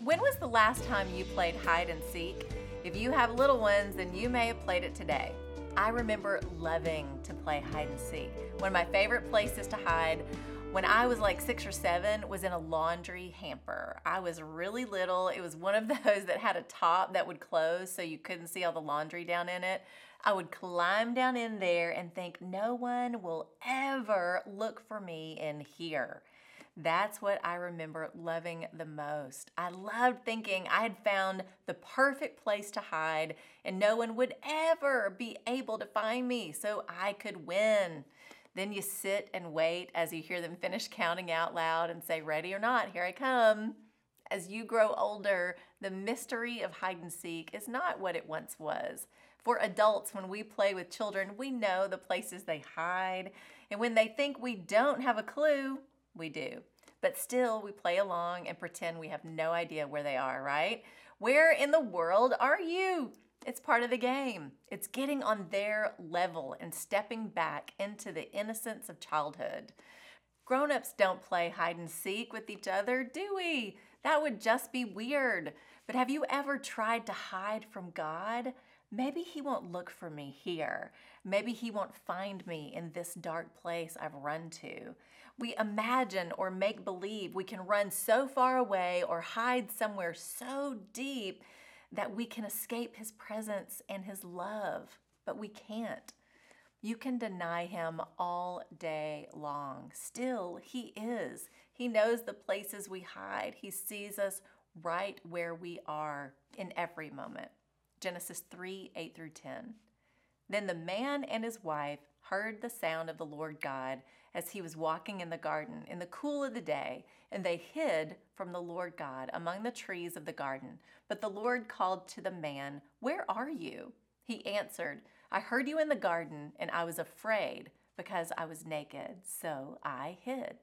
When was the last time you played hide and seek? If you have little ones, then you may have played it today. I remember loving to play hide and seek. One of my favorite places to hide when I was like 6 or 7 was in a laundry hamper. I was really little. It was one of those that had a top that would close so you couldn't see all the laundry down in it. I would climb down in there and think no one will ever look for me in here. That's what I remember loving the most. I loved thinking I had found the perfect place to hide and no one would ever be able to find me so I could win. Then you sit and wait as you hear them finish counting out loud and say, ready or not, here I come. As you grow older, the mystery of hide and seek is not what it once was. For adults, when we play with children, we know the places they hide. And when they think we don't have a clue, we do. But still, we play along and pretend we have no idea where they are, right? Where in the world are you? It's part of the game. It's getting on their level and stepping back into the innocence of childhood. Grown-ups don't play hide and seek with each other, do we? That would just be weird. But have you ever tried to hide from God? Maybe He won't look for me here. Maybe He won't find me in this dark place I've run to. We imagine or make believe we can run so far away or hide somewhere so deep that we can escape His presence and His love, but we can't. You can deny Him all day long. Still, He is. He knows the places we hide. He sees us right where we are in every moment. Genesis 3:8-10. Then the man and his wife heard the sound of the Lord God as He was walking in the garden in the cool of the day, and they hid from the Lord God among the trees of the garden. But the Lord called to the man, "Where are you?" He answered, "I heard you in the garden, and I was afraid because I was naked, so I hid."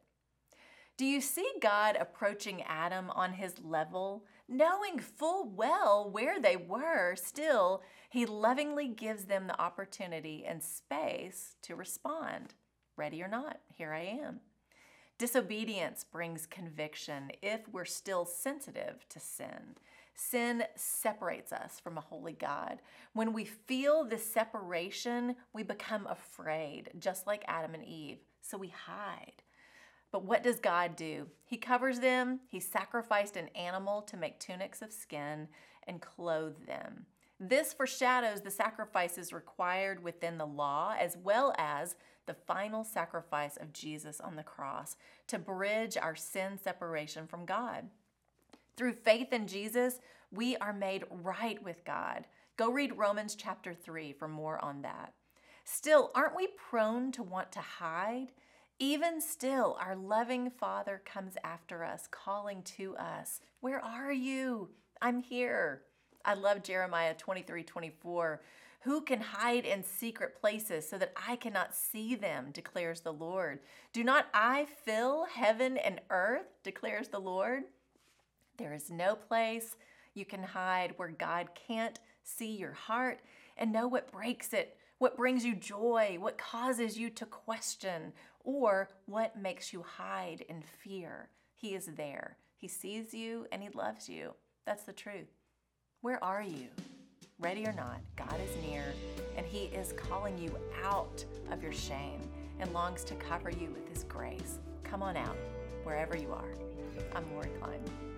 Do you see God approaching Adam on his level? Knowing full well where they were, still, He lovingly gives them the opportunity and space to respond. Ready or not, here I am. Disobedience brings conviction if we're still sensitive to sin. Sin separates us from a holy God. When we feel this separation, we become afraid, just like Adam and Eve, so we hide. But what does God do? He covers them. He sacrificed an animal to make tunics of skin and clothe them. This foreshadows the sacrifices required within the law, as well as the final sacrifice of Jesus on the cross to bridge our sin separation from God. Through faith in Jesus, we are made right with God. Go read Romans chapter 3 for more on that. Still, aren't we prone to want to hide? Even still, our loving Father comes after us, calling to us, "Where are you? I'm here." I love Jeremiah 23:24. "Who can hide in secret places so that I cannot see them, declares the Lord. Do not I fill heaven and earth, declares the Lord." There is no place you can hide where God can't see your heart and know what breaks it, what brings you joy, what causes you to question, or what makes you hide in fear. He is there. He sees you and He loves you. That's the truth. Where are you? Ready or not, God is near and He is calling you out of your shame and longs to cover you with His grace. Come on out, wherever you are. I'm Lori Klein.